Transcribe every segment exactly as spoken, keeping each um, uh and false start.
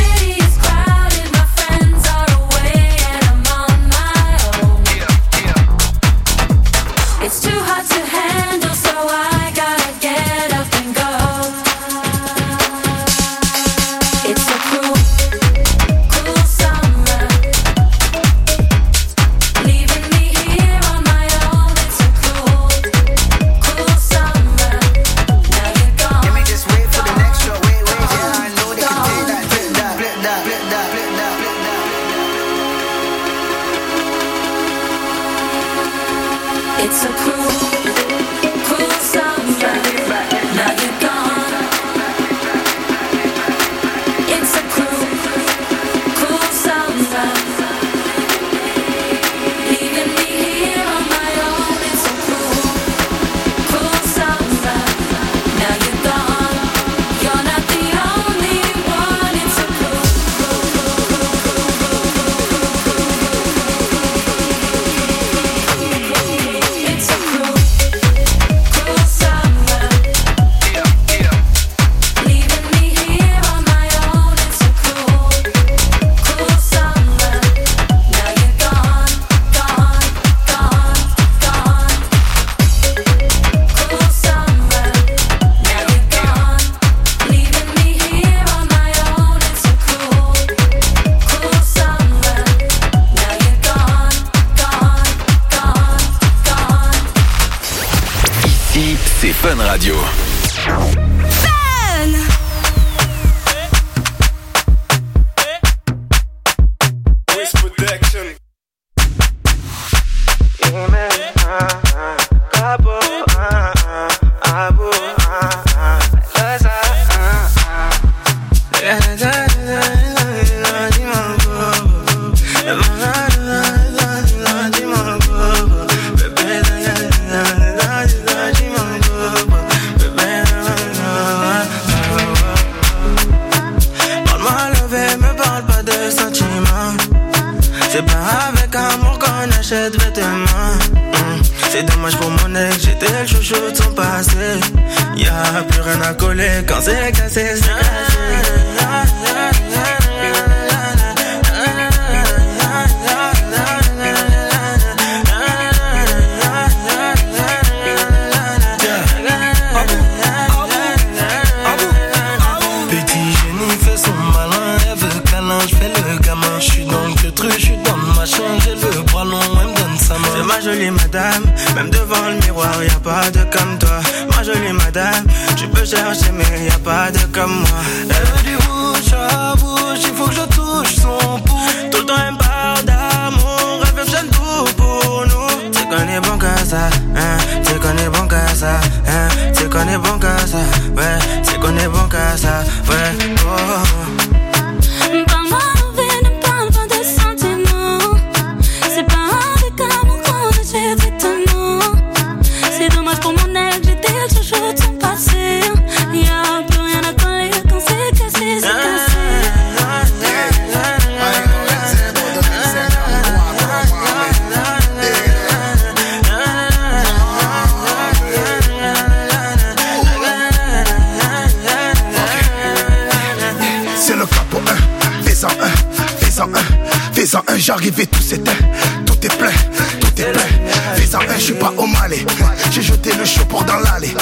J'arrivais, tout s'éteint, tout est plein, tout est plein. Fais en un, je suis pas au Malais. J'ai jeté le chaud dans l'allée.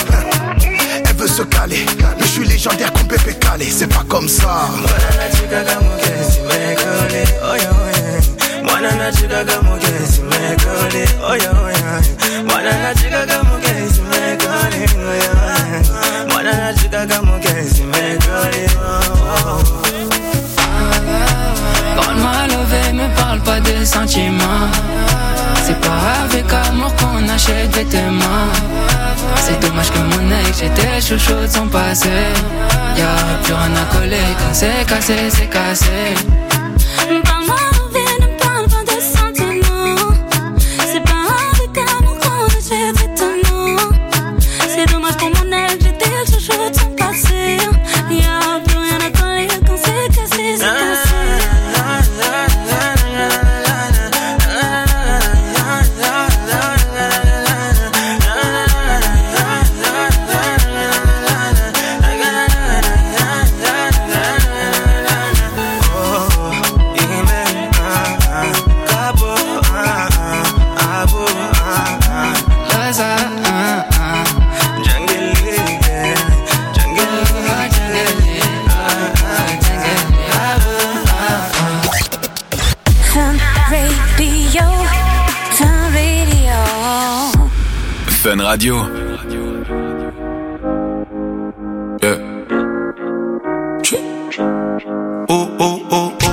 Elle veut se caler, mais je suis légendaire comme Pépé Calé. C'est pas comme ça. Quand ma love me parle pas de sentiments, c'est pas avec amour qu'on achète vêtements. C'est dommage que mon ex, j'étais chouchou de son passé. Y'a plus rien à coller, quand c'est cassé, c'est cassé. Parle-moi, ne me parle pas de sentiments. C'est pas avec amour qu'on achète vêtements. C'est dommage pour mon ex, j'étais chouchou de son passé. Y'a plus rien à coller, quand c'est cassé, c'est cassé. Fun Radio. Yeah. Oh oh oh oh.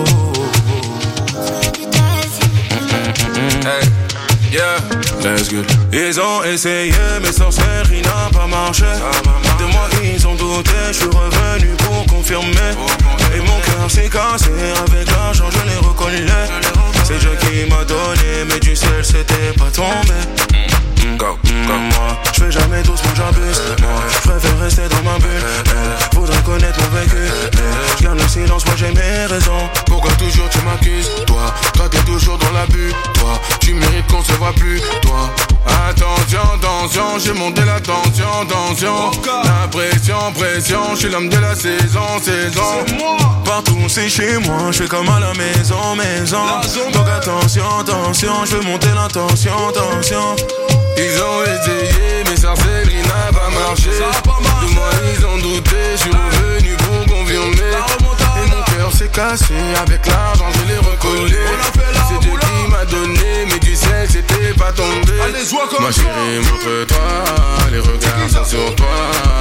Hey, yeah. Let's go. Ils ont essayé, mais sorcellerie n'a pas marché. De moi ils ont douté, je suis revenu pour confirmer. Et mon cœur s'est cassé, avec l'argent je l'ai reconnu. C'est Dieu qui m'a donné, mais du ciel c'était pas tombé. Comme, comme moi, je fais jamais doucement, j'abuse. Moi, je préfère rester dans ma bulle. Elle voudrait connaître mon vécu. Je garde le silence, moi j'ai mes raisons. Pourquoi toujours tu m'accuses? Toi, toi t'es toujours dans l'abus. Toi, tu mérites qu'on se voit plus. Toi, attention, attention, j'ai monté la tension, tension. La pression, pression, je suis l'homme de la saison, saison. Partout c'est chez moi, je fais comme à la maison, maison. Donc attention, attention, je veux monter la tension, tension. Ils ont essayé, mais sorcellerie n'a pas marché. De moi ils ont douté, je suis revenu pour confirmer. Et mon cœur s'est cassé, avec l'argent je l'ai recollé. C'est Dieu qui m'a donné, mais du ciel c'était pas tombé. Ma chérie, montre-toi, les regards sont sur toi.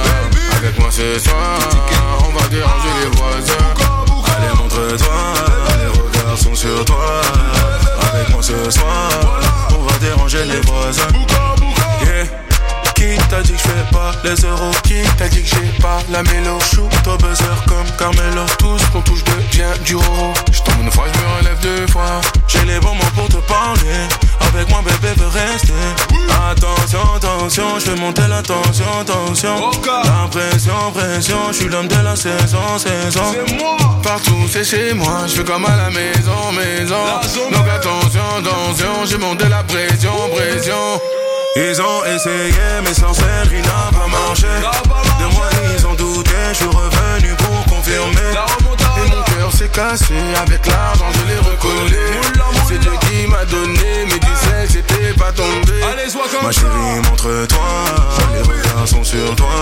Avec moi ce soir, on va déranger les voisins. Allez, montre-toi, les regards sont sur toi. Avec moi ce soir, on va déranger les voisins. Yeah. Qui t'a dit que je fais pas les euros? Qui t'a dit que j'ai pas la mélo? Shoot au buzzer comme Carmelo. Tout ce qu'on touche devient du roro. J'tombe une fois, je me relève deux fois. J'ai les bons mots pour te parler. Avec moi bébé veut rester. Attention, attention, je fais monter la tension, tension. La pression, pression, je suis l'homme de la saison, saison. Partout c'est chez moi, je fais comme à la maison, maison. Donc attention, attention, j'ai monté la pression, pression. Ils ont essayé, mais sorcellerie n'a pas marché. De moi ils ont douté, je suis revenu pour confirmer. Et mon cœur s'est cassé, avec l'argent je l'ai recollé. C'est Dieu qui m'a donné, mais du ciel c'était pas tombé. Ma chérie, montre-toi, les regards sont sur toi.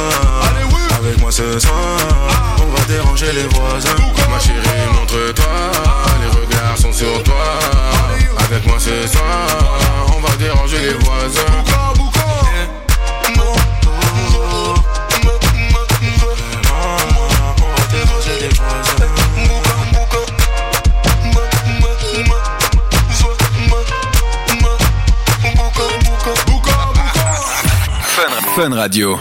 Avec moi ce soir, on va déranger les voisins. Ma chérie, montre-toi, les regards sont sur toi. Avec moi ce soir, on va déranger les voisins. Fun Radio.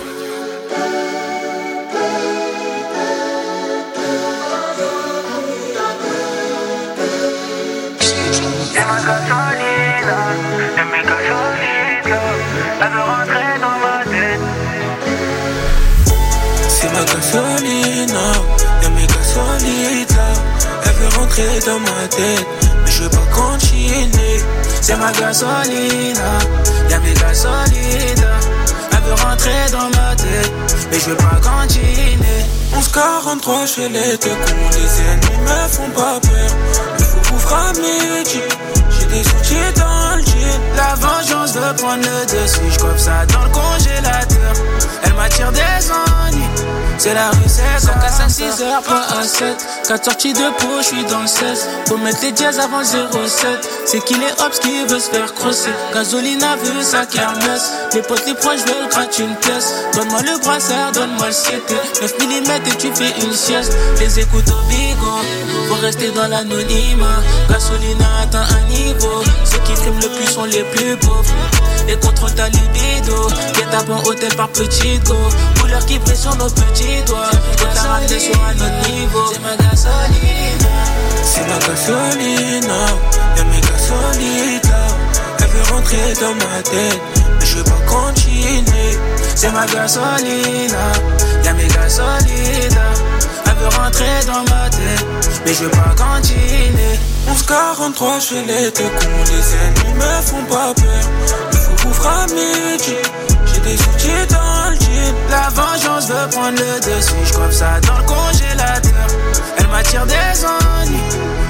C'est ma gasolina, y'a mes gasolides là. Elle veut rentrer dans ma tête, mais je veux pas continuer. C'est ma gasolina, y'a mes gasolides là. Elle veut rentrer dans ma tête, mais je veux pas continuer. onze quarante-trois chez les deux cons, les ennemis me font pas peur. Il faut couvrir à midi, j'ai des outils dans le jean. La vengeance veut prendre le dessus, j'cope ça dans le congélateur. Elle m'attire des ennuis, c'est la recette. Sans qu'à cinq six heures, pas à sept. quatre sorties de peau, j'suis dans le seize. Faut mettre les dièses avant zéro sept. C'est qu'il est hops qui veut se faire crosser. Gasolina veut sa kermesse. Les potes, les proches veulent gratter une pièce. Donne-moi le brassard, donne-moi le C T. neuf millimètres et tu fais une sieste. Les écoutes au bigot, faut rester dans l'anonymat. Gasolina atteint un niveau. Ceux qui friment le plus sont les plus pauvres. Et contrôle ta libido. Guet-apens en hôtel par petit go. Couleur qui brille sur nos petits doigts. Quand t'as ramené sur un autre niveau. C'est ma gasolina. C'est ma gasolina. Y'a mes gasolides là. Elle veut rentrer dans ma tête, mais je veux pas continuer. C'est ma gasolina. Y'a mes gasolides là. Elle veut rentrer dans ma tête, mais je veux pas continuer. onze quarante-trois chez les deux cons, les ennemis me font pas peur. Il faut couvrir à midi, j'ai des outils dans le jean. La vengeance veut prendre le dessus, j'cope ça dans le congélateur. Elle m'attire des ennuis,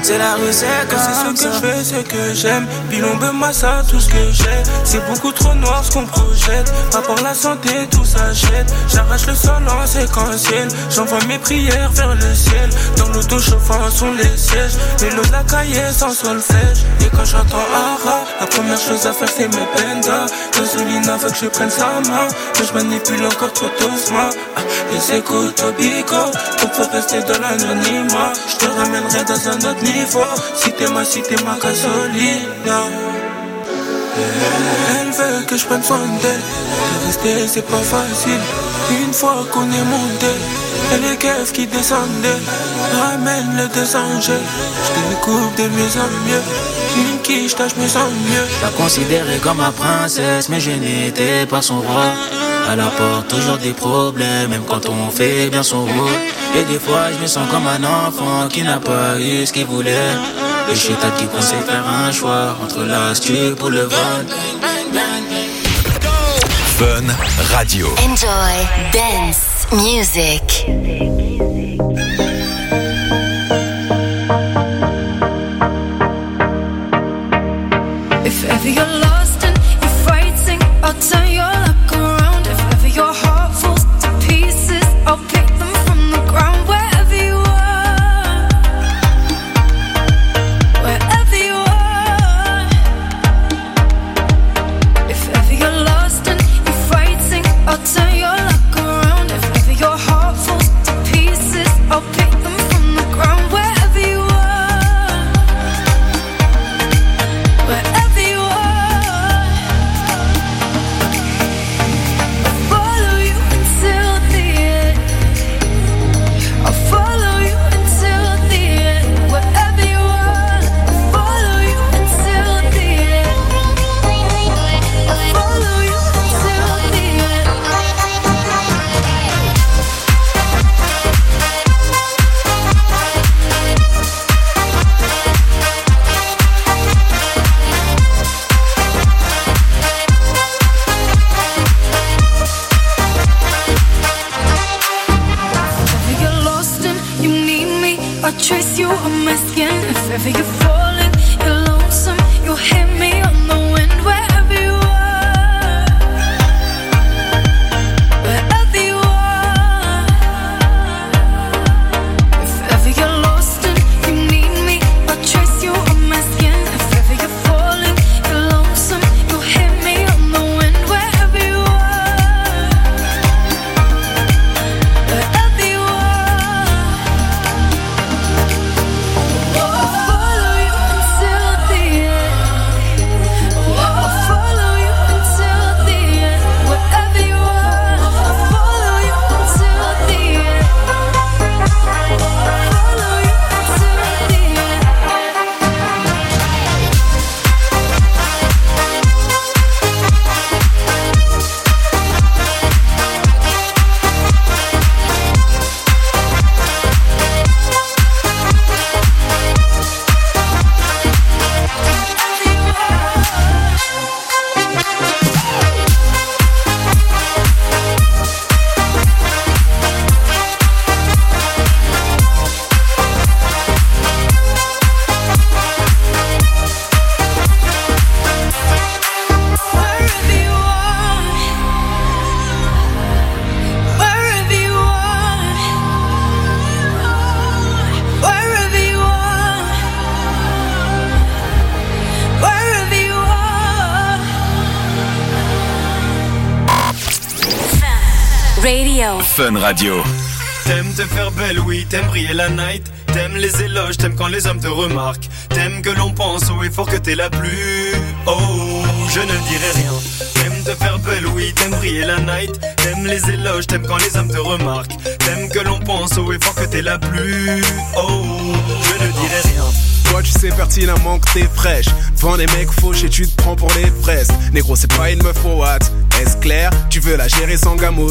C'est la rue, c'est comme ça. C'est ce que je fais, c'est que j'aime. Bilombe, massa, tout ce que j'ai. C'est beaucoup trop noir ce qu'on projette. Rapport la santé, tout s'achète. J'arrache le sol en séquentiel. J'envoie mes prières vers le ciel. Dans l'auto chauffant sont les sièges. Vélo de la cahier sans solfège. Et quand j'entends Ara, la première chose à faire c'est mes pendas. Gasolina veut que je prenne sa main. Que je manipule encore trop doucement. Les écoutes au bico, donc faut rester dans l'anonymat. Je te ramènerai dans un autre niveau. Si t'es ma, si t'es ma gasolina. Elle veut que je prenne soin d'elle. De rester c'est pas facile. Une fois qu'on est monté, et les keufs qui descendaient ramène le deux angels. Je découpe de mieux en mieux. Une quiche, je me sens mieux. La considérée comme ma princesse, mais je n'étais pas son roi. Elle apporte toujours des problèmes, même quand on fait bien son rôle. Et des fois je me sens comme un enfant qui n'a pas eu ce qu'il voulait. Et je suis tête qui conseille faire un choix entre l'astuce pour le vol. Fun Radio. Enjoy dance music. If ever you're lost and you're fighting, I'll turn your luck around. If ever your heart falls to pieces, I'll pick them from the ground. Wherever you are, wherever you are. If ever you're lost and you're fighting, I'll turn your luck around. If ever your heart falls to pieces, I'll pick them from the ground. Wherever you are, wherever you are. I'll follow you until the end. I'll follow you until the end. Wherever you are, I'll follow you until the end. I'll follow you until the end. If ever you're lost and you need me, I'll trace you on my skin. If ever you're falling, you're lonesome, you'll hit me on the wind. Wherever you are, wherever you are. If ever you're lost and you need me, I'll trace you on my skin. If ever you're falling, you're lonesome, you'll hit me on the wind. Wherever you are, wherever you are. I'll follow you until the end. I'll follow you until the end. Wherever you are, I'll follow you until the end. I'll follow you until the end. Wherever you are, wherever you are, wherever you are, wherever you are. Radio. Fun Radio. T'aimes te faire belle, oui, t'aimes briller la night. T'aimes les éloges, t'aimes quand les hommes te remarquent. T'aimes que l'on pense haut et fort que t'es la plus. Oh, je ne dirai rien. T'aimes te faire belle, oui, t'aimes briller la night. T'aimes les éloges, t'aimes quand les hommes te remarquent. T'aimes que l'on pense haut et fort que t'es la plus. Oh, je ne dirai rien. Toi tu sais pertinemment que t'es fraîche. Devant des mecs fauchés tu te prends pour les fraises. Négro c'est pas une meuf au watt. Est-ce clair? Tu veux la gérer sans gamos.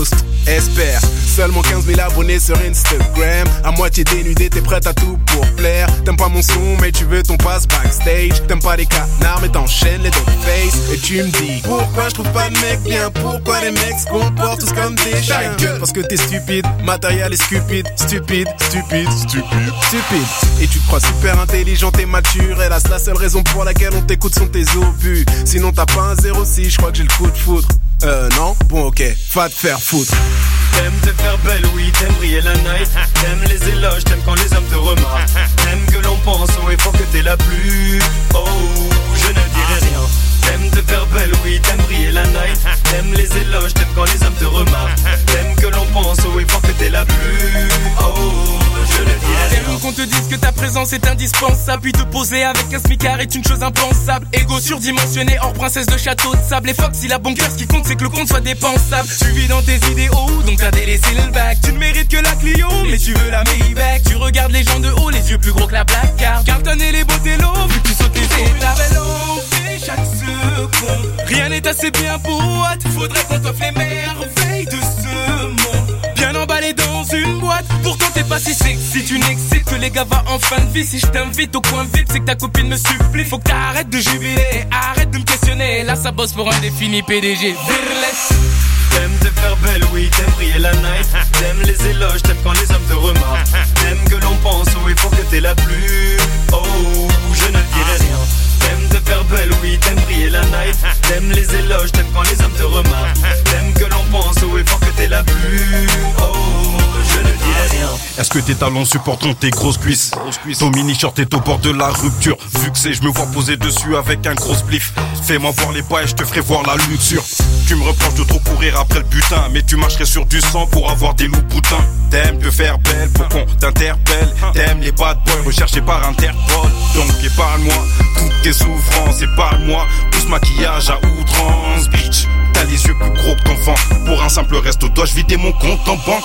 espère. Seulement quinze mille abonnés sur Instagram. À moitié dénudé, t'es prête à tout pour plaire. T'aimes pas mon son, mais tu veux ton pass backstage. T'aimes pas les canards, mais t'enchaînes les dog face. Et tu me dis, pourquoi je trouve pas de mec bien? Pourquoi les mecs se comportent tous comme des chiens? Parce que t'es stupide, matériel est stupide. Stupide, stupide, stupide, stupide. Et tu te crois super intelligent et mature. Hélas, la seule raison pour laquelle on t'écoute sont tes obus. Sinon t'as pas un zéro six, je crois que j'ai le coup de foudre. Euh non? Bon ok, va te faire foutre. T'aimes te faire belle, oui, t'aimes briller la night. T'aimes les éloges, t'aimes quand les hommes te remarquent. T'aimes que l'on pense haut et fort que t'es la plus. Oh, je ne dirai rien. T'aimes te faire belle, oui, t'aimes briller la night. T'aimes les éloges, t'aimes quand les hommes te remarquent. T'aimes que l'on pense haut et fort que t'es la plus. Oh, je ne dirai rien. T'aimes qu'on te dise que ta présence est indispensable. Puis te poser avec un smicard est une chose impensable. Ego surdimensionné, hors princesse de château de sable. Et fuck si la banqueur, ce qui compte c'est que le compte soit dépensable. Tu vis dans tes idéaux, donc t'as délaissé le bac. Tu ne mérites que la Clio, mais tu veux la Maybach. Tu regardes les gens de haut, les yeux plus gros que la Black Card. Carton et les beautés-lots, vu que tu sautes les étapes. Chaque seconde, rien n'est assez bien pour toi. Faudrait qu'on t'offre les merveilles de ce monde. Bien emballé dans une boîte, pourtant t'es pas si sexy. Tu n'excites que les gars, va en fin de vie. Si je t'invite au coin vite, c'est que ta copine me supplie. Faut que t'arrêtes de jubiler, arrête de me questionner. Là ça bosse pour un défini P D G Virless. T'aimes te faire belle, oui, t'aimes briller la night. T'aimes les éloges, t'aimes quand les hommes te remarquent. T'aimes que l'on pense haut et fort que t'es la plus. Oh, je ne dirai rien. T'aimes te faire belle, oui, t'aimes briller la night. T'aimes les éloges, t'aimes quand les hommes te remarquent. T'aimes que l'on pense haut et fort que t'es la plus. Oh, je ne dirai rien. Est-ce que tes talons supporteront tes grosses cuisses? Ton mini-short est au bord de la rupture. Vu que c'est, je me vois poser dessus avec un gros spliff. Fais-moi voir les pas et je te ferai voir la luxure. Tu me reproches de trop courir après le butin, mais tu marcherais sur du sang pour avoir des loups boutins. T'aimes te faire belle pour qu'on t'interpelle. T'aimes les bad boys recherchés par Interpol. Donc épargne-moi toutes tes souffrances, épargne-moi tout ce maquillage à outrance. Bitch, t'as les yeux plus gros que ton enfant. Pour un simple resto, dois-je vider mon compte en banque?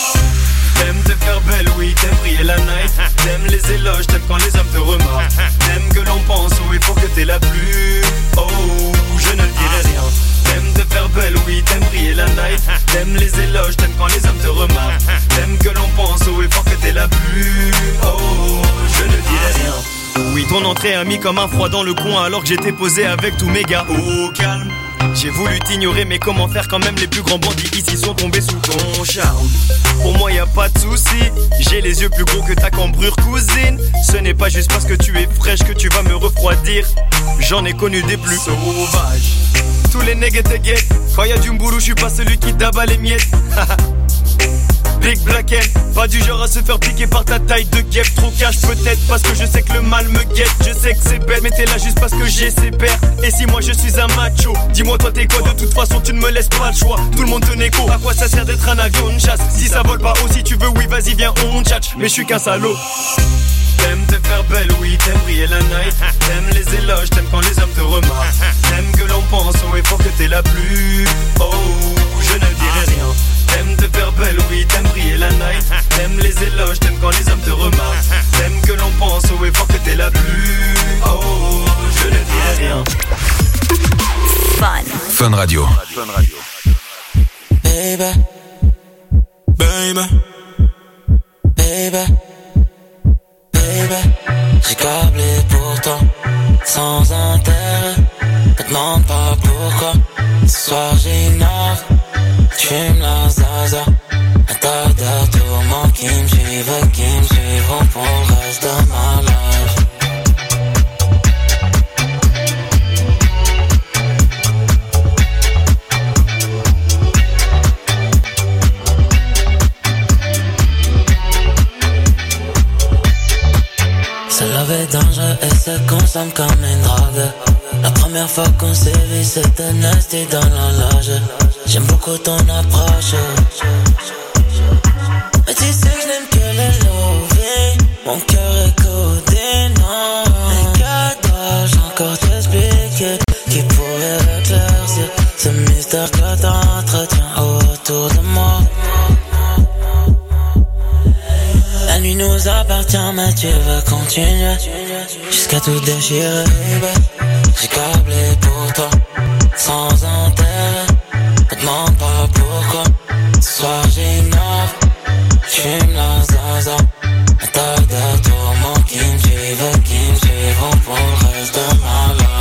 T'aimes te faire belle, oui, t'aimes briller la night. T'aimes les éloges, t'aimes quand les hommes te remarquent. T'aimes que l'on pense haut et fort que t'es la plus. Oh, je ne dirai rien. T'aimes te faire belle, oui, t'aimes briller la night. T'aimes les éloges, t'aimes quand les hommes te remarquent. T'aimes que l'on pense haut et fort que t'es la plus. Oh, je ne dirai rien. Oui, ton entrée a mis comme un froid dans le coin alors que j'étais posé avec tous mes gars. Au calme. J'ai voulu t'ignorer, mais comment faire quand même? Les plus grands bandits ici sont tombés sous ton charme. Pour moi y a pas de souci, j'ai les yeux plus gros que ta cambrure cousine. Ce n'est pas juste parce que tu es fraîche que tu vas me refroidir. J'en ai connu des plus sauvages. Tous les nègres te guettent. Quand y a du mboulou, je suis pas celui qui tabat les miettes. Big Black N, pas du genre à se faire piquer par ta taille de guêpe. Trop cash peut-être parce que je sais que le mal me guette. Je sais que c'est bête mais t'es là juste parce que j'ai ses pères. Et si moi je suis un macho, dis-moi toi t'es quoi? De toute façon tu ne me laisses pas le choix. Tout le monde te négo, à quoi ça sert d'être un avion de chasse? Si ça vole pas haut, si tu veux oui vas-y viens on tchatche. Mais je suis qu'un salaud. T'aimes te faire belle, oui, t'aimes briller la night. T'aimes les éloges, t'aimes quand les hommes te remarquent. T'aimes que l'on pense haut et fort que t'es la plus. Oh, je ne dirai rien. T'aimes te faire belle, oui, t'aimes briller la night. T'aimes les éloges, t'aimes quand les hommes te remarquent. T'aimes que l'on pense haut et fort que t'es la plus. Oh, je ne dirai rien. Fun. Fun Radio. Fun Radio. Baby. Baby. Baby. Baby. J'ai câblé pour toi, sans intérêt. Ne demande pas pourquoi. Ce soir j'ignore. Tu me la zaza. Un tas de tourments qui me suivent, qui me suivront pour le reste de ma life. Se laver dangereux et se consomme comme une drogue. La première fois qu'on s'est vu c'était nasty dans la loge. J'aime beaucoup ton approche. Mais tu sais que je n'aime que le loving. Mon cœur est codé, non. Mais que dois-je encore t'expliquer qui pourrait éclaircir ce mystère que t'entretiens autour de moi? La nuit nous appartient mais tu veux continuer jusqu'à tout déchirer. J'ai câblé pour toi sans intérêt. Ne demande pas pourquoi. Ce soir suivront pour le reste de ma life.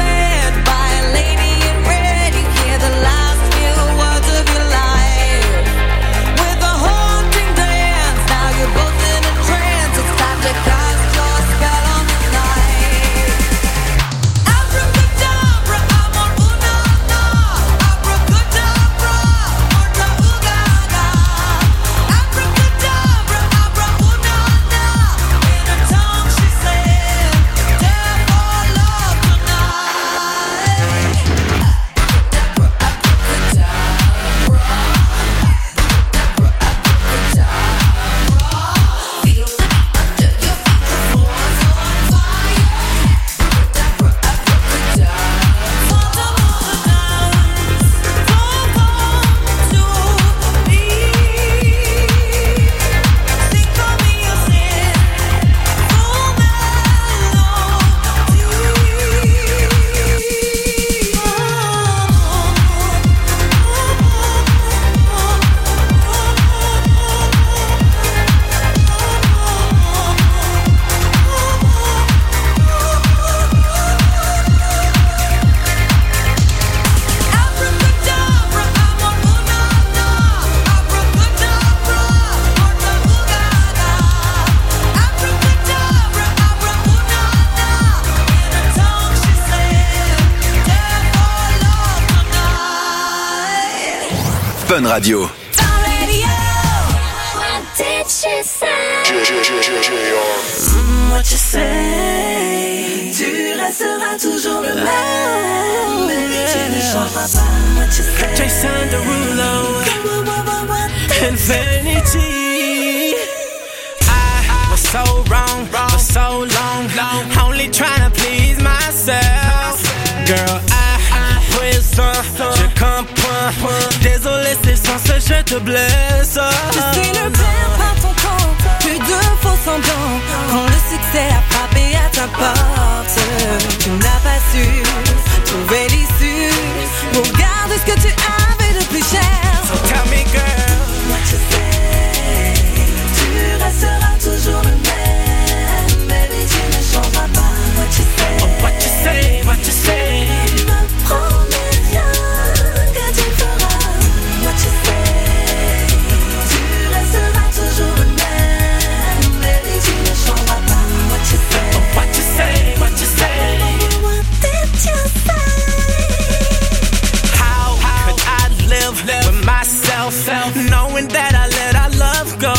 Lady in red, you hear the last few words of your life. Fun Radio. Mm, what you say? Tu resteras toujours le même. Baby, tu ne changeras pas. What you say? Jason Derulo, Infinity. I was so wrong for so long, only trying to please myself. Girl, I prison, je comprends. Désolé, c'est sans ce je te blesse. Tu sais, ne perds pas ton temps. Plus de faux semblants. Quand le succès a frappé à ta porte, tu n'as pas su trouver l'issue. Regarde ce que tu avais de plus cher. So tell me, girl, what you say? Tu resteras toujours le même. Baby, tu ne changeras pas. What you say? Oh, what you say? What you say? Ne promets rien que tu feras. What you say? Tu resteras toujours le même. Baby, tu ne changeras pas. What you say? Oh, what you say? What you say? What did you say? How could I live with myself, knowing that I let our love go?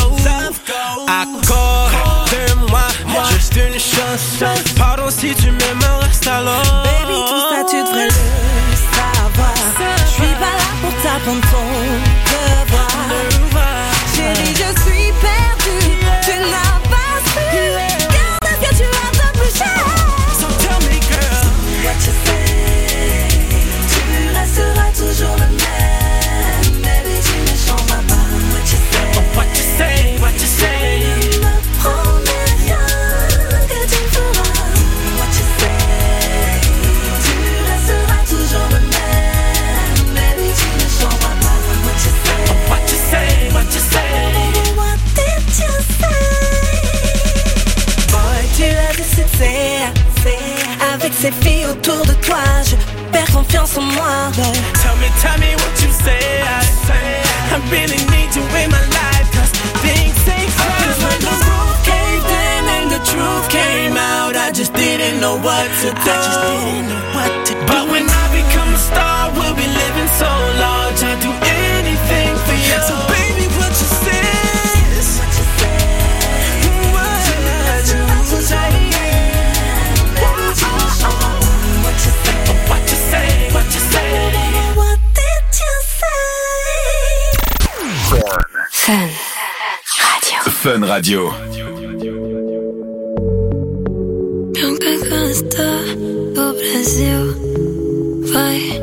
Accorde-moi juste une chance. Pardon si tu m'aimes, reste alors. Baby, tout ça tu devrais le savoir. Je suis pas là pour t'apprendre ton devoir. Chérie, je suis perdue. Tu n'as pas su. Garde ce que tu as de plus cher. So tell me, girl, what you say? Tu resteras toujours le même. Baby, tu ne changeras pas. What you say? oh, what you say? What you say? Ne promets rien que tu feras. What you say? Tu resteras toujours le même. Baby, tu ne changeras pas. What you say? oh, what you say? What you say? What did you say? Boy, tu as du succès. Avec ces filles autour de toi, je perds confiance en moi. Boy. Tell me, tell me what you say. I say I really need you in my life, 'cause things ain't right. When the roof caved in and the truth came out, I just didn't know what to do. I just didn't know what to do. But when I become a star, we'll be living so large. I'd do anything for you. So baby, what you say? What you say? What you say? What you say? What you say? What you say? What did you say? Fun Radio. Fun Radio. Nunca cansa do Brasil. Vai.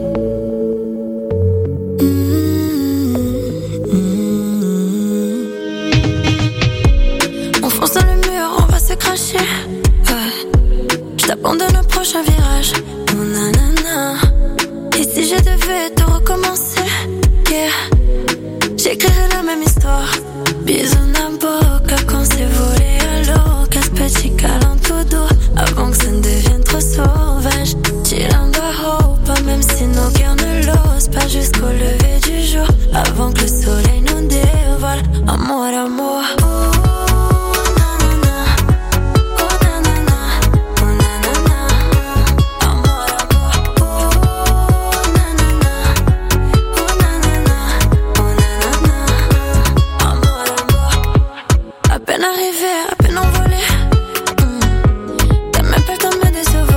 On fonce dans le mur, on va se cracher. Ouais. Je t'abandonne au prochain virage. Oh, nanana. Et si je devais te recommencer, yeah. J'écrirais la même histoire. Bisous na boca quand c'est volé à l'eau. Casse-petit câlin tout doux avant que ça ne devienne trop sauvage. Chillando a hope, même si nos cœurs ne l'osent pas jusqu'au lever du jour. Avant que le soleil nous dévoile. Amour, amour. À peine arrivé, à peine envolé. Mmh. T'as même pas le temps de me décevoir.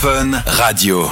Fun Radio.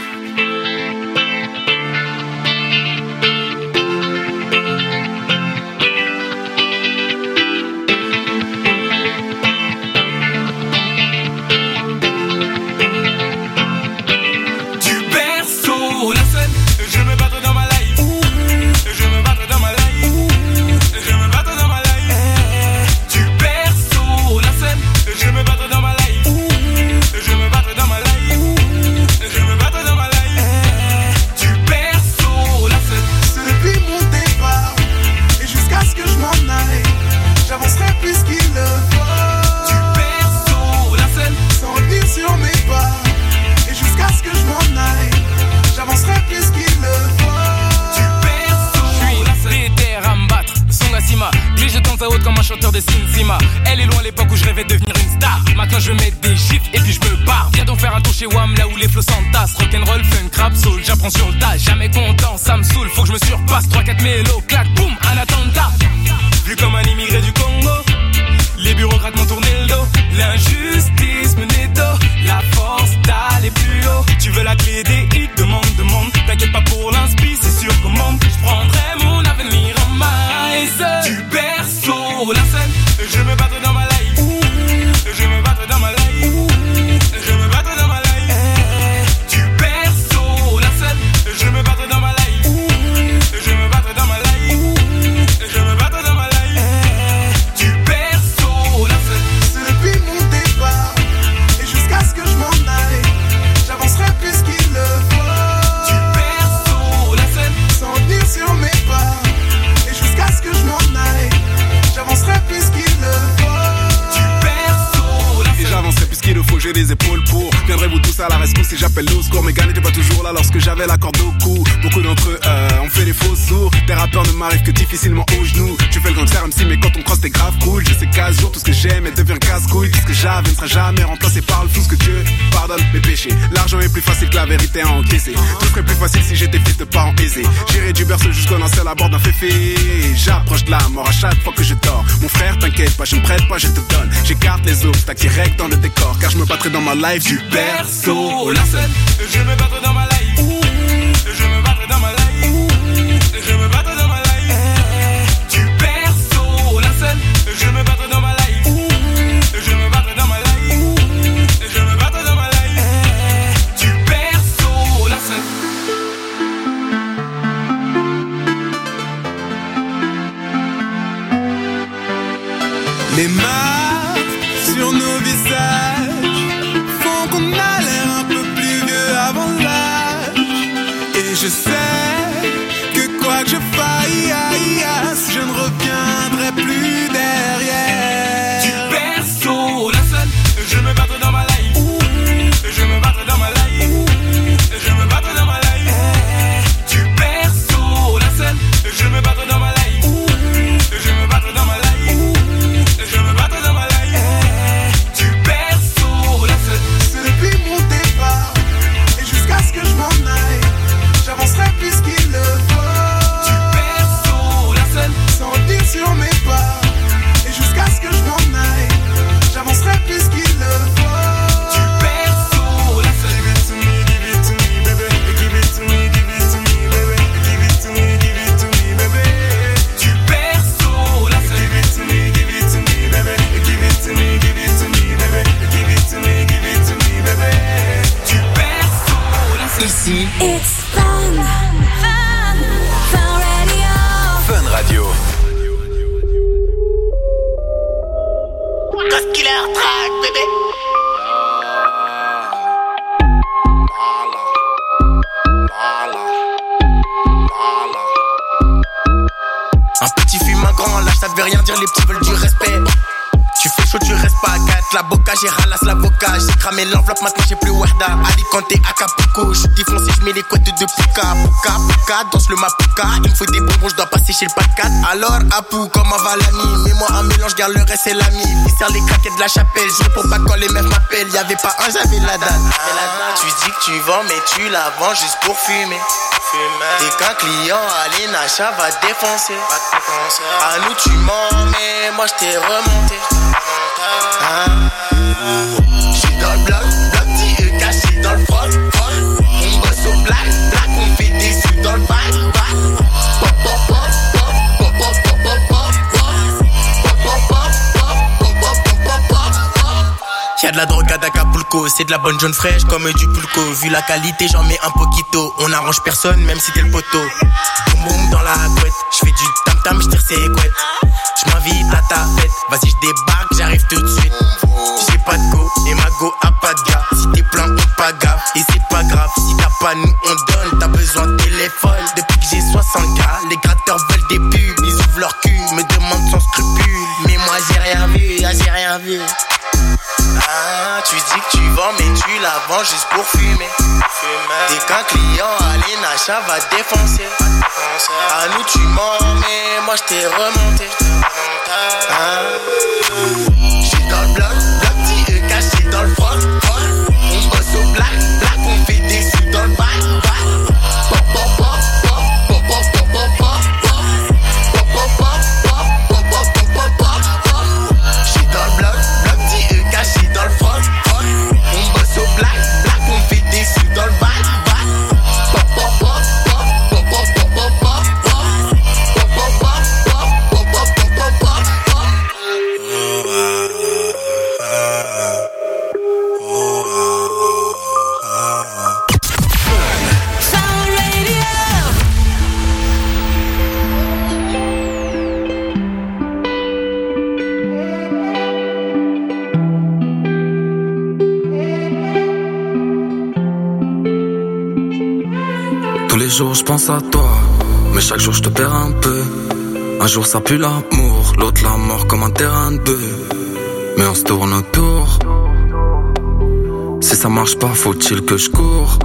Elle est loin l'époque où je rêvais de devenir une star. Maintenant je mets des chiffres et puis je me barre. Viens donc faire un tour chez Wham, là où les flots s'entassent. Rock'n'roll, funk, rap, soul, j'apprends sur le tas. Jamais content, ça me saoule, faut que je me surpasse. trois quatre mélos, clac, boum, un attentat. Vu comme un immigré du Congo, les bureaucrates m'ont tourné le dos. L'injustice me netto, la force d'aller plus haut. Tu veux la clé des hits, demande, demande. T'inquiète pas pour l'inspi, c'est sur commande. Je prendrai mon avenir en main. Du berceau, la scène, je me battrai dans ma life. Je me battrai dans ma life. Je me battrai dans ma life. Du berceau, la scène, je me battrai dans ma life. Je me battrai dans ma life. Je me battrai dans ma life. Du berceau, la scène. C'est depuis mon départ et jusqu'à ce que je m'en aille, j'avancerai plus qu'il le faut. Du berceau, la scène, sans revenir sur mes pas. Et jusqu'à ce que je m'en aille, j'avancerai plus qu'il le faut. Du berceau, la scène. Et j'avancerai plus qu'il le faut, j'ai les épaules pour. Viendrez-vous tous à la rescousse si j'appelle le secours. Mes gars n'étaient pas toujours là lorsque j'avais la corde au cou. Beaucoup d'entre eux euh, ont fait les faux sourds. Des rappeurs ne m'arrivent que difficilement aux genoux. Tu fais le gangster M C mais quand on croise t'es grave cool. Je sais qu'à ce jour tout ce que j'aime et devient casse-couille. Tout ce que j'avais ne sera jamais remplacé par le flou. Ce que Dieu pardonne mes péchés. L'argent est plus facile que la vérité à encaisser. Tout serait plus facile si j'étais fils de parents aisés. J'irai du berceau jusqu'au lancer à bord d'un féfé. J'approche de la mort à chaque fois que je dors. Mon frère t'inquiète pas, je ne prête pas, je te donne. J'écarte les obstacles direct dans le décor. Car je me battrai dans ma life du berceau. La scène, je me battrai dans ma life. Je me battrai dans ma life. Je me battrai dans ma life. Du berceau, la scène, je me battrai dans ma life. Je me battrai dans ma life. Je me battrai dans ma life. Du berceau, la scène. Les marques sur nos visages font qu'on a l'air un peu plus vieux avant l'âge. Et je sais que quoi que je fasse, je ne reviendrai plus derrière. Du berceau, la scène, je me battrai dans ma life. Je me battrai dans ma life. Je me battrai dans ma life. Du berceau, la scène, je me battrai dans ma life. Je me battrai dans ma life. Je me battrai dans ma life. Du berceau, la scène. C'est depuis mon départ et jusqu'à ce que je m'en aille, j'avancerai plus qu'il le faut. Du berceau, la scène, sans revenir sur mes pas. Et jusqu'à ce que je m'en aille, j'avancerai plus qu'il le faut. Du berceau, la scène. Give it to me, give it to me, baby. Give it to me, give it to me, baby. Give it to me, give it to me, baby. Du berceau, la scène. Give it to me, give it to me, baby. Give it to me, give it to me, baby. Give it to me, give it to me, baby. Du berceau, la scène. Ici, It's fun, fun, fun radio. Fun Radio. Cause killer track, bébé. Un petit fume, un grand lâche, ça veut rien dire, les petits veulent du respect. Tu fais chaud, tu restes pas à quatre. La boca, j'ai ralasse l'avocat. J'ai cramé l'enveloppe, maintenant j'ai plus Wahda. Alicante, Acapulco. Je suis défoncé, je mets les couettes de Puka. Puka, Puka, danse le Mapuka. Il me faut des bonbons, je dois passer chez le Pat quatre. Alors, Apu, comme un Valami. Mets-moi un mélange, garde le reste, c'est l'ami. Il sert les craquettes de la chapelle. Je pour pas quand les meufs m'appellent. Y'avait pas un, j'avais la date. Tu dis que tu vends, mais tu la vends juste pour fumer. T'es qu'un client, allez, Nacha va te défoncer. À nous, tu mens, mais moi, je t'ai remonté. Hein? J'suis dans le bloc, bloc, petit E caché dans le front. de la drogue à Acapulco, c'est de la bonne jaune fraîche comme du pulco. Vu la qualité, j'en mets un poquito. On arrange personne, même si t'es le poteau. Boum boum dans la couette, j'fais du tam tam, j'tire ses couettes. J'm'invite à ta fête, vas-y j'débarque, j'arrive tout de suite. J'ai pas de go, et ma go a pas de gars. Si t'es plein, on pas gaffe, et c'est pas grave. Si t'as pas, nous on donne, t'as besoin de téléphone. Depuis que j'ai soixante K, les gratteurs veulent des pubs. Ils ouvrent leur cul, me demandent sans scrupule. Mais moi j'ai rien vu, ah j'ai rien vu. Ah, tu dis que tu vends, mais tu la vends juste pour fumer. Dès qu'un client à l'Enacha va défoncer. À nous tu mens, mais moi je t'ai remonté. Ah. J'suis dans le bloc, bloc petit E caché dans le froc. On bosse au black, black, on fait des sous dans le bac. Pop, pop, pop, pop, pop, pop, pop, pop, pop. Dans le front, on bosse au black, black, on fait des sous dans le bac, bac. Pop, pop, pop, pop, pop, pop, pop, pop, pop. Pop, pop, pop, pop, pop, pop, pop, pop, pop. Sound Radio. Tous les jours je pense à toi, mais chaque jour je te perds un peu. Un jour ça pue l'amour, l'autre la mort comme un terrain de bœuf. Mais on se tourne autour. Si ça marche pas, faut-il que je cours?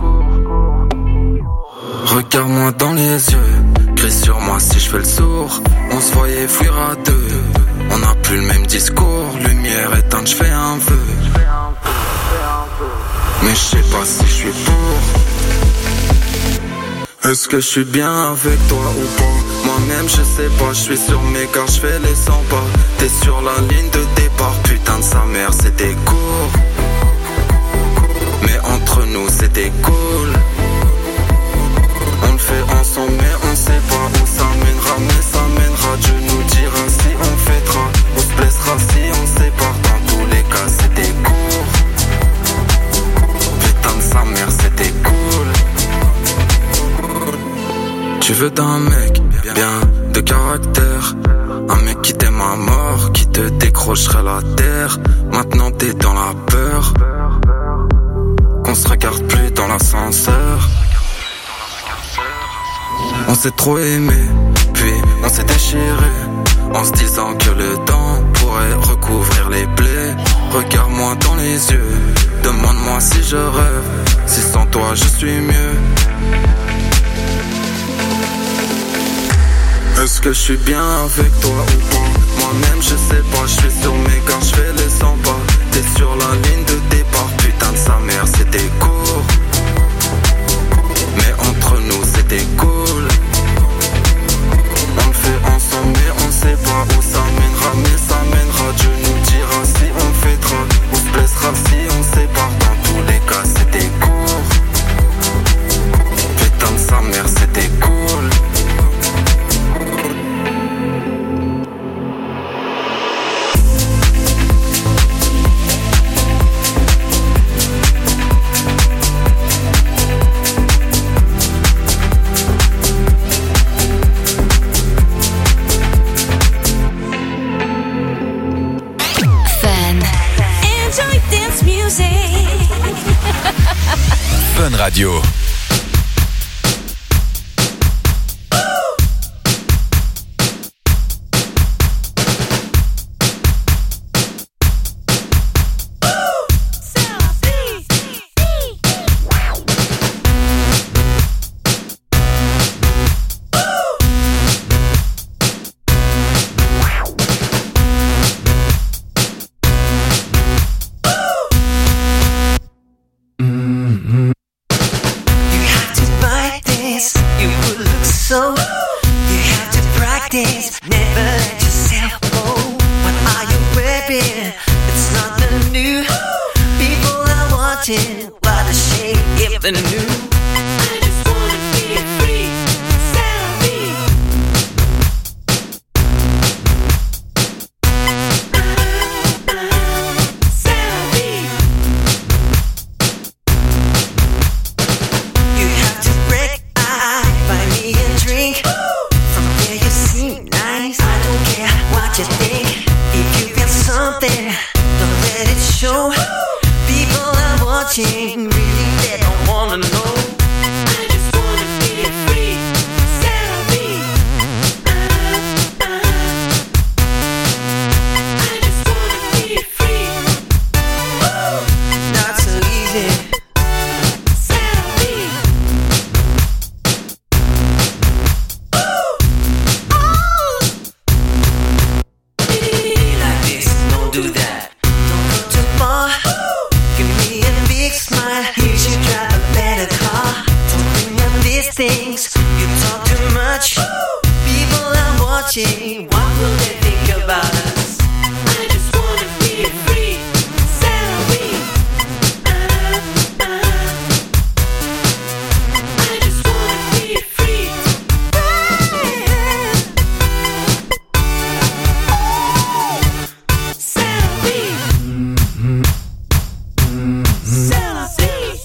Regarde-moi dans les yeux, crie sur moi si je fais le sourd. On se voyait fuir à deux, on n'a plus le même discours. Lumière éteinte, je fais un vœu. Mais je sais pas si je suis pour. Est-ce que je suis bien avec toi ou pas? Moi-même je sais pas, je suis sur mes car je fais les cent pas. T'es sur la ligne de départ, putain de sa mère c'était court. Mais entre nous c'était cool. On le fait ensemble mais on sait pas où ça mènera. Mais ça mènera, Dieu nous dira si on fêtera. On se blessera si on se sépare. Dans tous les cas c'était court. Putain de sa mère c'était cool. Tu veux d'un mec bien de caractère, un mec qui t'aime à mort, qui te décrocherait la terre. Maintenant t'es dans la peur, qu'on se regarde plus dans l'ascenseur. On s'est trop aimé, puis on s'est déchiré, en se disant que le temps pourrait recouvrir les plaies. Regarde-moi dans les yeux, demande-moi si je rêve, si sans toi je suis mieux. Est-ce que je suis bien avec toi ou pas? Moi-même je sais pas, je suis sur mes gars, je fais les cent pas. T'es sur la ligne de départ, putain de sa mère c'était court. Mais entre nous c'était cool. On le fait ensemble mais on sait pas où ça mènera. Mais ça mènera, Dieu nous dira si on fêtera. On se blessera si on se sépare. Dans tous les cas c'était court. Putain de sa mère c'était cool. Fun Radio. watching, what will they think about us? I just wanna be free, c'est la vie. Ah, ah. I just wanna be free. C'est la vie. C'est la vie.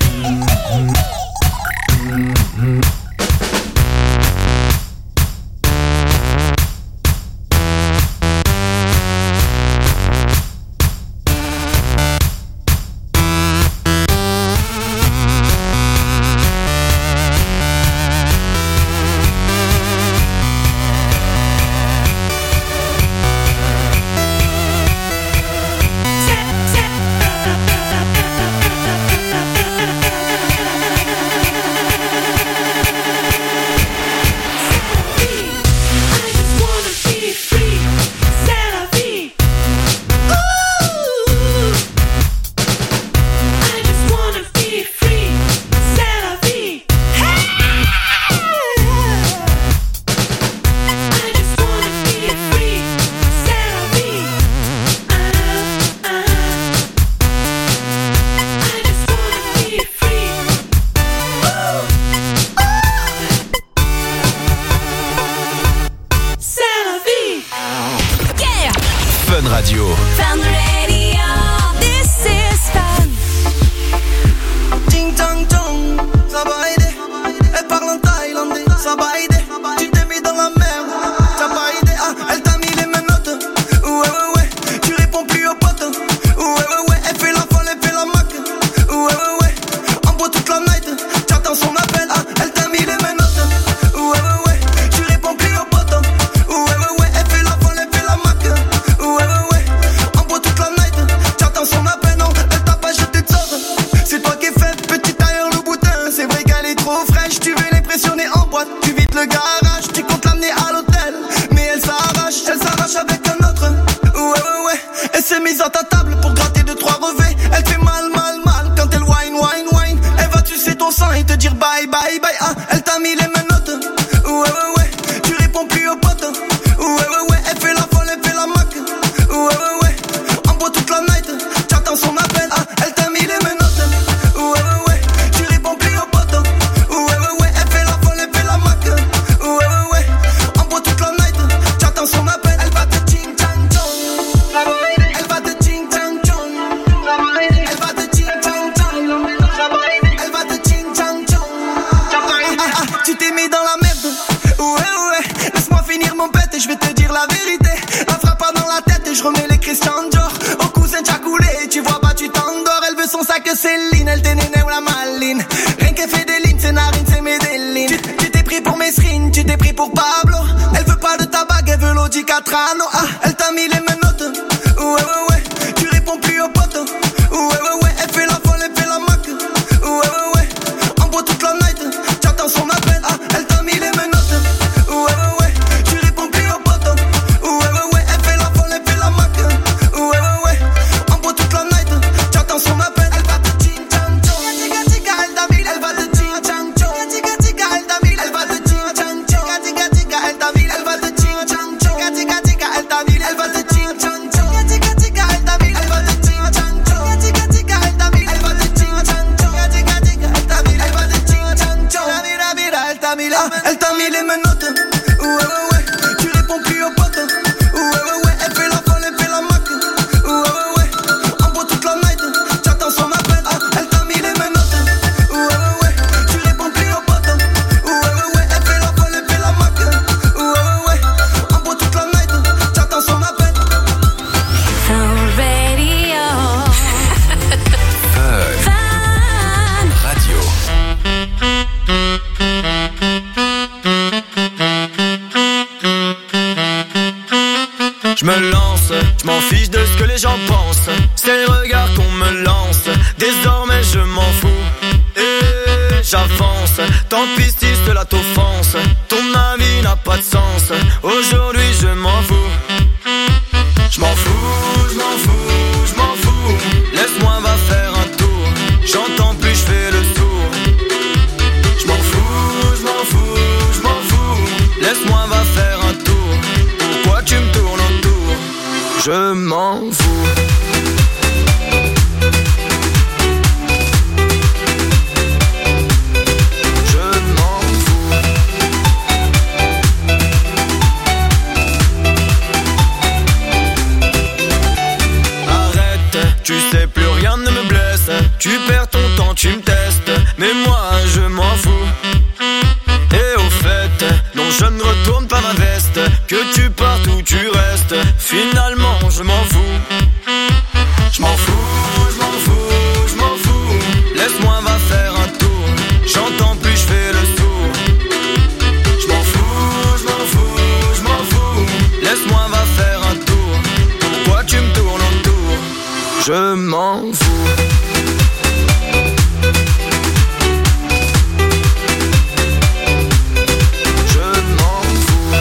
Je me lance, je m'en fiche de ce que les gens pensent. C'est les regards qu'on me lance. Désormais je m'en fous. Et j'avance. Tant pis si cela t'offense. Ton avis n'a pas de sens. Aujourd'hui je m'en fous. Je m'en fous, je m'en fous, je m'en fous. Laisse-moi va faire un tour. J'entends plus, je fais le tour. Je m'en fous, je m'en fous, je m'en fous. Laisse-moi va faire un tour. je m'en fous. Tu sais plus rien ne me blesse. Tu perds ton temps, tu me testes. Mais moi je m'en fous. Et au fait, non je ne retourne pas ma veste. Que tu partes ou tu restes, finalement je m'en fous. Je m'en fous, je m'en fous, je m'en fous. Laisse-moi va faire un tour. J'entends plus, je fais le sourd. Je m'en fous, je m'en fous, je m'en fous. Laisse-moi va faire un tour. Pourquoi tu me tournes autour? Je m'en fous. Je m'en fous.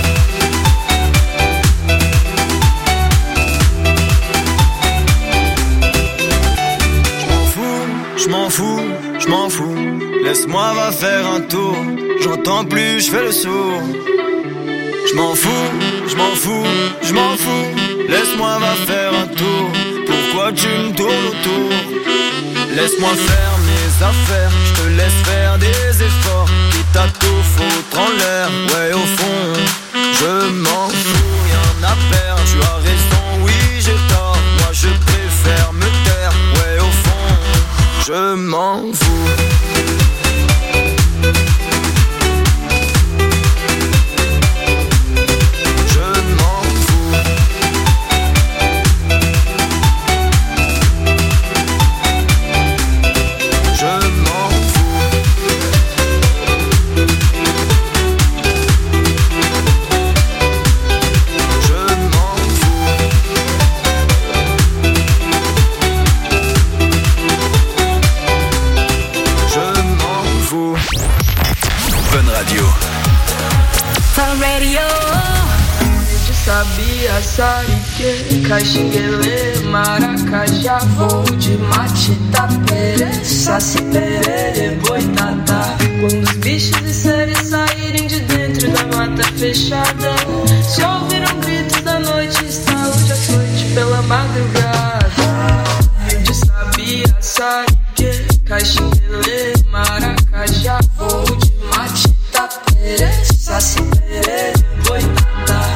Je m'en fous, je m'en fous, je m'en fous. Laisse-moi va faire un tour. J'entends plus, je fais le sourd. Je m'en fous, je m'en fous, je m'en fous. Laisse-moi va faire un tour. Pourquoi tu me tournes autour? Laisse-moi faire mes affaires, je te laisse faire des efforts. Quitte à tout foutre en l'air, ouais au fond, je m'en fous, rien à perdre. Tu as raison, oui j'ai tort, moi je préfère me taire, ouais au fond, je m'en fous. Sabia, Sarique, Caxinguele, Maracajá, voo de mate, Tapere, Saci, Perere, Boitatá. Quando os bichos e seres saírem de dentro da mata fechada, se ouviram gritos da noite, estalo de açoite pela madrugada. De Sabia, Sarique, Caxinguele, Maracajá, voo de mate, Tapere, Saci, Perere, Boitatá.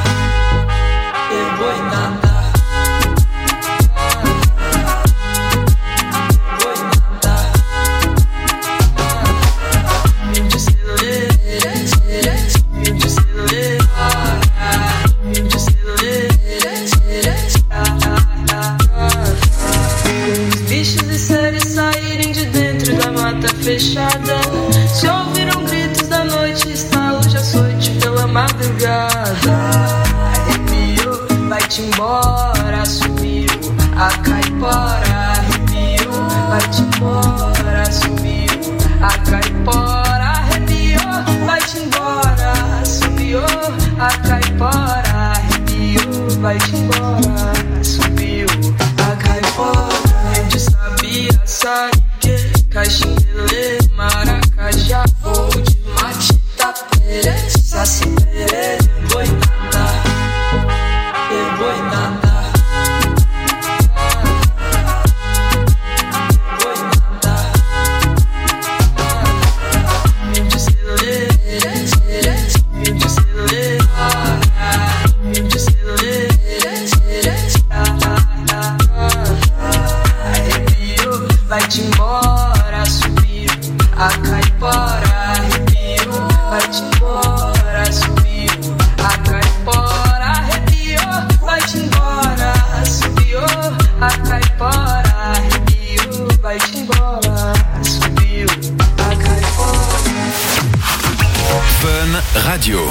Fechada, se ouviram gritos da noite, estalo de açoite pela madrugada. Arrepiou, vai-te embora, sumiu a caipora. Arrepiou, vai-te embora, sumiu a caipora. Arrepiou, vai-te embora, sumiu a caipora. Arrepiou, vai-te embora, sumiu a caipora. De Sabia, Sarique, Caxinguele, Maracajá, voo de mate, Tapere, Saci, Perere, Boitatá, e Boitatá. Vai-te embora, sumiu a caipora. Arrepiou, vai-te embora, sumiu a caipora. Arrepiou, vai-te embora, sumiu a caipora. Arrepiou, vai-te embora, sumiu a caipora. Fun Radio.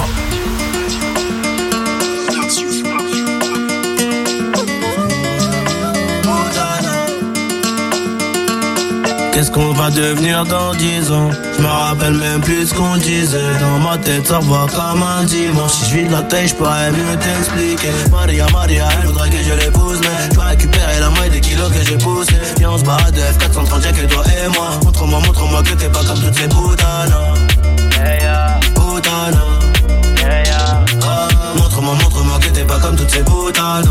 Qu'est-ce qu'on va devenir dans dix ans? Je me rappelle même plus ce qu'on disait. Dans ma tête ça va comme un dimanche. Si je vis de la tête, je pourrais mieux t'expliquer. Maria, Maria, elle voudrait que je l'épouse, mais je dois récupérer la moitié des kilos que j'ai poussé. Viens on se barre de F quatre cent trente, y'a que toi et moi. Montre-moi, montre-moi que t'es pas comme toutes les putanas. Hey ya, putana. Hey ya, oh. Montre-moi, montre-moi que t'es t'es pas comme toutes ces putanes.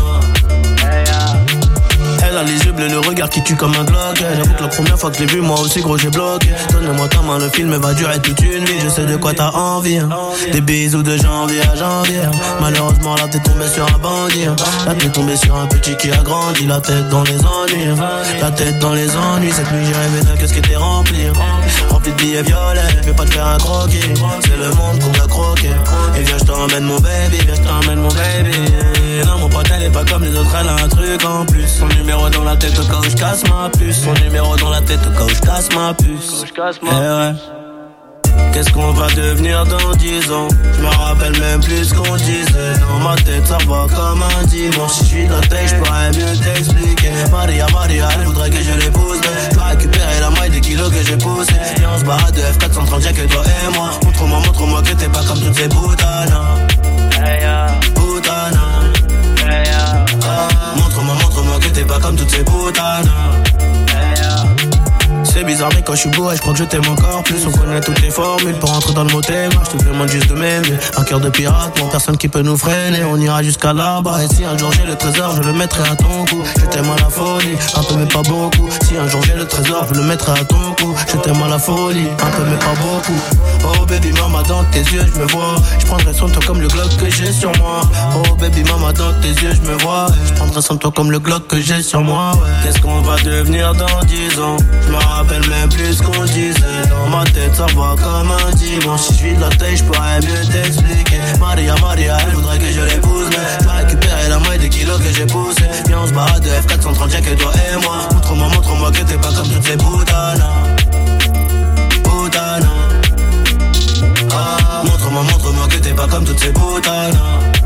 Elle a les yeux bleus, le regard qui tue comme un Glock. J'avoue que la première fois que je l'ai vu, moi aussi gros j'ai bloqué. Donne-moi ta main, le film va durer toute une vie. Je sais de quoi t'as envie, hein. Des bisous de janvier à janvier. Malheureusement là t'es tombé sur un bandit, hein. Là t'es tombé sur un petit qui a grandi. La tête dans les ennuis, hein. La tête dans les ennuis. Cette nuit j'ai rêvé d'un qu'est-ce qui était rempli, hein. Rempli de billets violets, je vais pas te faire un croquis. C'est le monde qu'on va croquer. Et viens je te ramène mon baby, viens je te ramène mon baby. Non mon pote elle est pas comme les autres, elle a un truc en plus. Son numéro dans la tête au cas où je casse ma puce. Son numéro dans la tête au cas où je casse ma puce. Eh ouais. Qu'est-ce qu'on va devenir dans dix ans? Je me rappelle même plus ce qu'on disait. Dans ma tête ça va comme un dimanche. Si je suis de la tête, je pourrais mieux t'expliquer. Maria, Maria, elle voudrait que je l'épouse. Je dois récupérer la maille des kilos que j'ai poussé. Et on se barre de F quatre cent trente, y'a que toi et moi. Montre-moi, montre-moi que t'es pas comme toutes ces putanas. Hey ya, putana. Hey ya, ah. Montre-moi, montre-moi que t'es pas comme toutes ces putanas. Hey ya. C'est bizarre mais quand je suis beau, je crois que je t'aime encore plus. On connaît toutes les formules pour rentrer dans le mot thème. Je te demande juste de m'aimer. Un cœur de pirate, mon personne qui peut nous freiner. On ira jusqu'à là-bas. Et si un jour j'ai le trésor, je le mettrai à ton cou. Je t'aime à la folie, un peu mais pas beaucoup. Si un jour j'ai le trésor, je le mettrai à ton cou. Je t'aime à la folie, un peu mais pas beaucoup. Oh baby mama dans tes yeux je me vois. Je prendrai soin de toi comme le Glock que j'ai sur moi. Oh baby mama dans tes yeux je me vois. Je prendrai soin de toi comme le Glock que j'ai sur moi, ouais. Qu'est-ce qu'on va devenir dans dix ans? Je me rappelle même plus ce qu'on disait. Dans ma tête ça va comme un dimanche. Si je suis de la tête je pourrais mieux t'expliquer. Maria Maria elle voudrait que je l'épouse. Mais je dois récupérer la moitié des kilos que j'ai poussé. Viens on se barre de F quatre cent trente, y'a que toi et moi. Montre-moi, montre-moi que t'es pas comme toutes ces putanas. Putanas. Ah, montre-moi, montre-moi que t'es pas comme toutes ces putanas.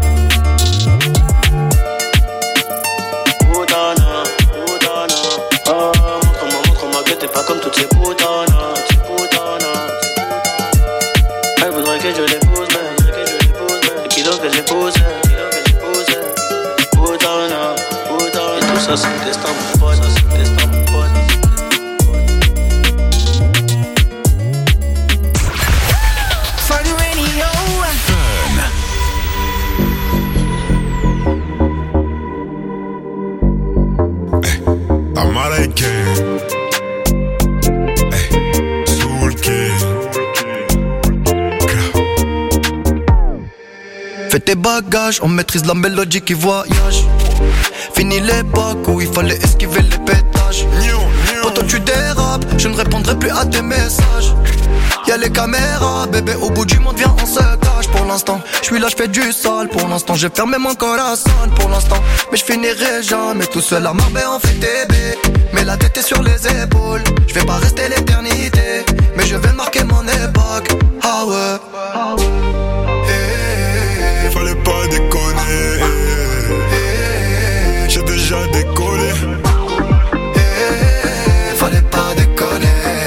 Putanas, putanas. Ah, montre-moi, montre-moi que t'es pas comme toutes ces putanas. Putanas. Elle voudrait que je l'épouse, mais les kilos que j'ai poussé, putanas, putanas. Et tout ça c'est le destin, mon pote, ça c'est le destin, mon pote. Fais tes bagages, on maîtrise la mélodie qui voyage. Fini l'époque où il fallait esquiver les pétages. Pourtant tu dérapes, je ne répondrai plus à tes messages. Y'a les caméras, bébé au bout du monde viens on se cache. Pour l'instant, je suis là, je fais du sale. Pour l'instant, j'ai fermé mon corazon. Pour l'instant, mais je finirai jamais tout seul à Marbella en fait T B. Mais la tête est sur les épaules. Je vais pas rester l'éternité, mais je vais marquer mon époque. Ah ouais, ah ouais. Hey, fallait pas déconner. Hey, j'ai déjà décollé. Hey, fallait pas déconner.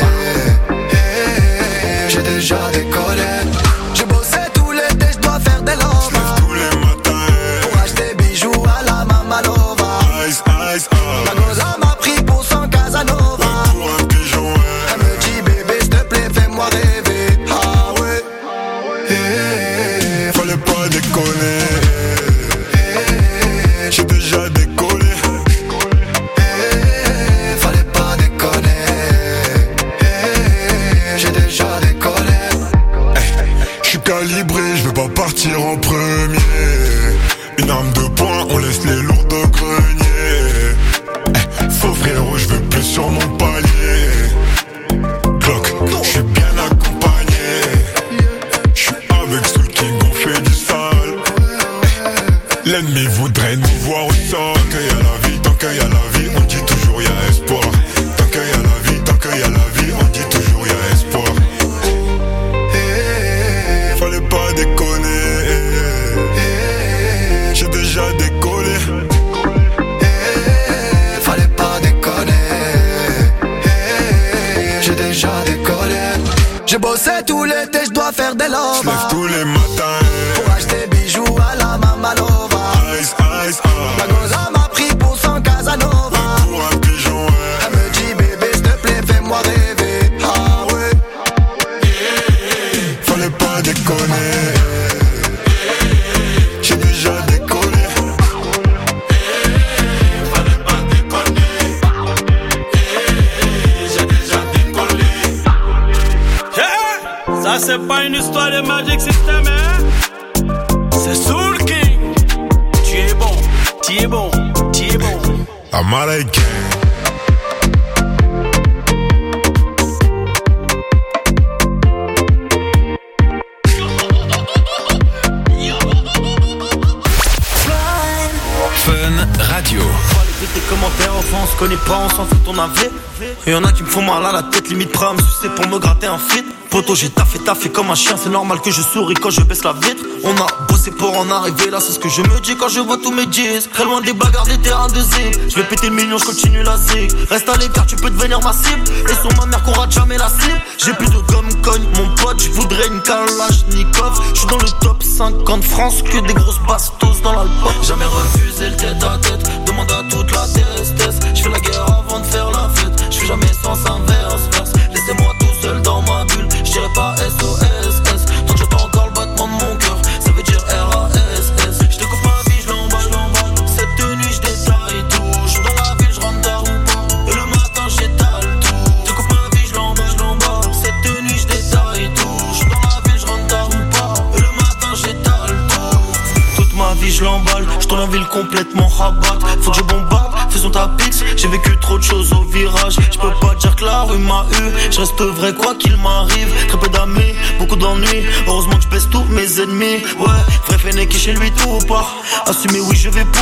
Hey, j'ai déjà décollé. J'ai bossé tout l'été, je dois faire des lovas. J'lève tous les matins pour acheter bijoux à la Mamalova. Ice, ice, oh. La goza m'a pris pour son Casanova. Pour un pigeon, ouais. Elle me dit bébé s'il te plaît fais-moi rêver. Ah ouais. Hey, fallait pas déconner. Hey, j'ai déjà décollé. Hey, fallait pas déconner. Hey, j'ai déjà décollé. Je suis calibré, je veux pas partir en premier. Une arme de poing, on laisse les lourds de grenier. Eh, faux frérot, je veux plus sur mon palier. Glock, je suis bien accompagné. Je suis avec Soul King, on fait du sale. Eh, l'ennemi voudrait nous voir au sol. Tant qu'il y a la vie, tant qu'il y a la vie, on dit toujours y a espoir. Tant qu'il y a la vie, tant qu'il y a la vie, on dit toujours y a espoir. Hey, fallait pas déconner. Hey, j'ai déjà décollé. Hey, fallait pas déconner. Hey, j'ai déjà décollé. J'ai bossé tout l'été, je dois faire des lovas. J'lève tous les matins pour acheter bijoux à la Mamalova. Ice, ice, oh. La goza m'a pris pour son Casanova. Pour un pigeon, ouais. Elle me dit bébé s'il te plaît fais-moi rêver. Ah ouais. Fallait pas déconner. J'ai déjà décollé. t'y es bon, t'y es bon. I'm out of game. Fun Radio. Tes commentaires, enfin on se connaît pas, on s'en fout ton avis. Et y'en a qui me font mal à la tête, limite prêt à me sucer pour me gratter un fit. Poto j'ai taffé taffé comme un chien, c'est normal que je souris quand je baisse la vitre. On a bossé pour en arriver là, c'est ce que je me dis quand je vois tous mes G's. Très loin des bagarres, des terrains de zig. Je vais péter le million, je continue la zig. Reste à l'écart, tu peux devenir ma cible. Et sur ma mère qu'on rate jamais la cible. J'ai plus de gomme cogne, mon pote, je voudrais une Kalachnikov. Je suis dans le top cinquante France, que des grosses bastos dans l'album. Jamais refusé le tête à tête, demande à toute la testesse. Je fais la guerre avant de faire la fête, je fais jamais sens inverse, verse. Laissez-moi tout seul dans ma bulle, je dirais pas S O S S. Tant que j'entends encore le battement de mon cœur, ça veut dire R A S S. Je découpe ma vie, je l'emballe, l'emballe. Cette tenue, je détaille tout. Je suis dans la ville, je rentre tard ou pas. Et le matin, j'étale tout. Je découpe ma vie, je l'emballe, je l'emballe. Cette tenue, je détaille tout. Je suis dans la ville, je rentre tard ou pas. Et le matin, j'étale tout. Toute ma vie, je l'emballe. Je tourne en ville complètement rabat. Faut que je bombarde, faisons ta pix. J'ai vécu trop de choses au virage. Je peux pas dire que la rue m'a eu. Je reste vrai quoi qu'il m'arrive. Très peu d'amis, beaucoup d'ennuis. Heureusement que je baisse tous mes ennemis. Ouais, vrai fainé qui chez lui tout ou pas. Assumer oui je vais pour